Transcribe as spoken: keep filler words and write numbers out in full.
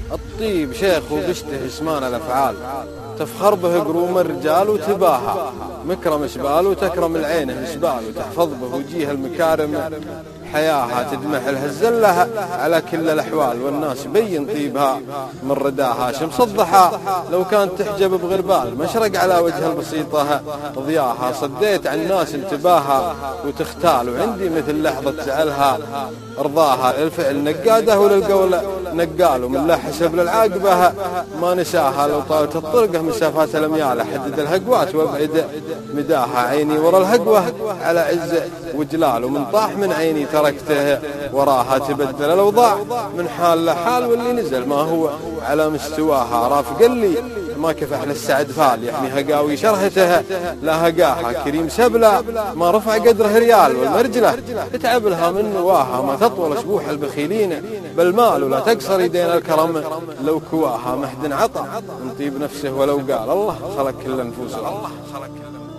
الطيب شيخ وبشته اسمان الأفعال، تفخر به قروم الرجال وتباهى، مكرم شبال وتكرم العين هشبال، وتحفظ به وجيه المكارم حياها، تدمح لها الزلة على كل الأحوال، والناس بين طيبها من رداها. شمس الضحى لو كانت تحجب بغربال، مشرق على وجه البسيطة ضياها، صديت عن الناس انتباها وتختال، وعندي مثل لحظة زعلها رضاها. الفعل نقاده وللقول نقال، ومن لا حسب للعاقبة ما نساها، لو طالت الطرقة مسافات الأميال، حدد الهقوات وابعد مداها، عيني ورا الهقوة على عز وجلال، ومن طاح من عيني تركته وراها، تبدل الأوضاع من حال لحال، واللي نزل ما هو على مستواها، رافق لي ما كفح للسعد فال، يحمي هقاوي شرهته لا هقاها، كريم سبلة ما رفع قدره ريال، والمرجلة تتعب لها من نواها، ما تطول شبوح البخيلين بالمال، ولا تقصر يدين الكرم لو كواها، محد عطى من طيب نفسه ولو قال الله خلق كل النفوس. الله خلق كل